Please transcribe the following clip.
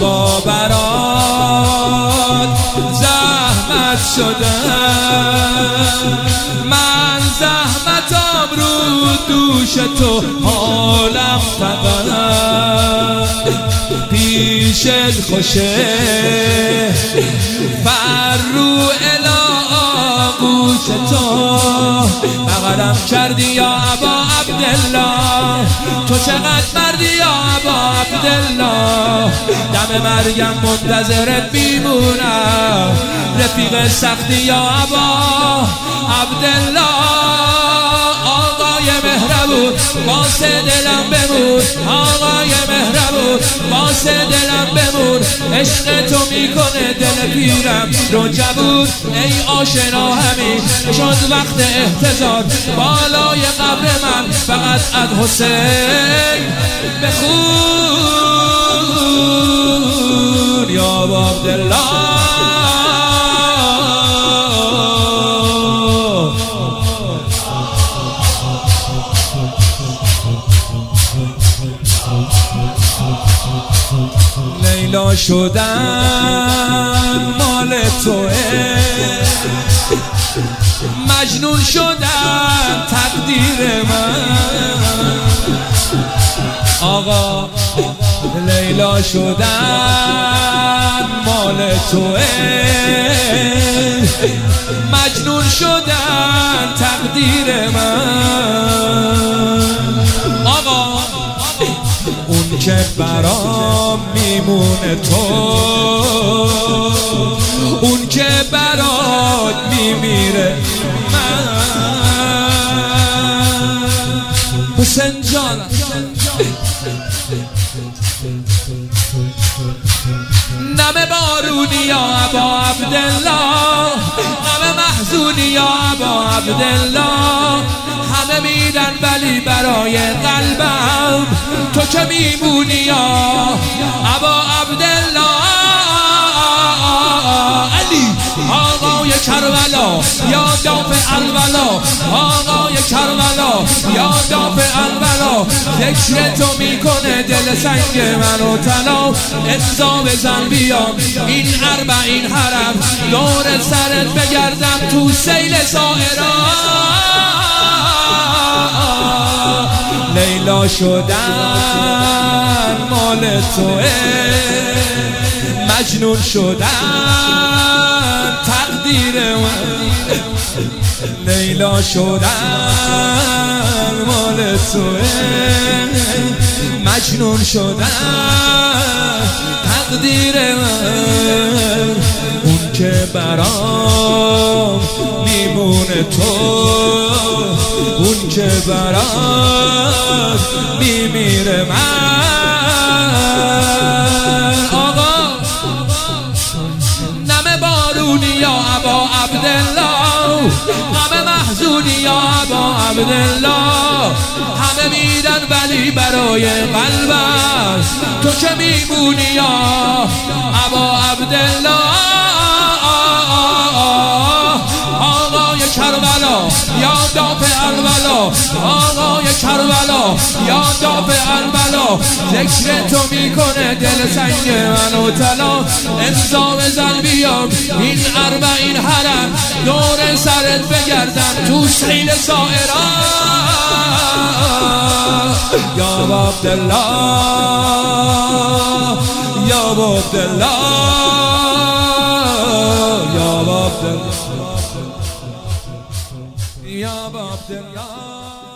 آقا برات زحمت شدم، من زحمتم رو دوش تو حالم فقط پیشت خوشه فر رو آغوش تو بغلم کردی یا ابا عبدالله، تو چقدر مردی یا ابا عبدالله، دم مرگم منتظرت میمونم رفیق سختی یا ابا عبدالله. آقای مهربون واسه دلم بمون، آقای مهربون واسه دلم بمون، عشق تو میکنه دل پیرم رو جبون. ای آشنا همین شد وقت احتضار، بالای قبر من فقط از حسین بخون یا عبدالله. لیلا شدن مال توه، مجنون شدن تقدیر من. آقا لیلا شدن مال توه، مجنون شدن تقدیر من. آقا اون که برام میمونه تو، اون که برات میمیره من. حسین جان نم بارونی یا ابا عبدالله، نم محزونی یا ابا عبدالله، همه میدن ولی برای قلبم تو که میمونی یا ابا عبدالله. علی آقای کربلا یا دافع الولا، آقای کربلا یا دافع الولا، ذکر تو میکنه دل سنگ منو طلا. امضا بزن بیام این اربعین حرم، دور سرت بگردم تو سیل سائران. لیلا شدن مال توه، مجنون شدن تقدیر من. لیلا شدن مال توه، مجنون شدن تقدیر من. اون که برام میمونه تو، اون که برات میمیره من. آقا نم بارونی یا ابا عبدالله، همه محزونی یا ابا عبدالله، همه میدن ولی برای قلبم تو که میمونی یا ابا عبدالله. آقای کربلا یا دافع الولا، آقای کربلا یا دافع الولا، ذکر تو میکنه دل سنگ منو طلا. امضا بزن بیام این اربعین حرم، دور سرت بگردم تو سیل سائران. یا عبدالله یا عبدالله یا عبدالله یا عبدالله.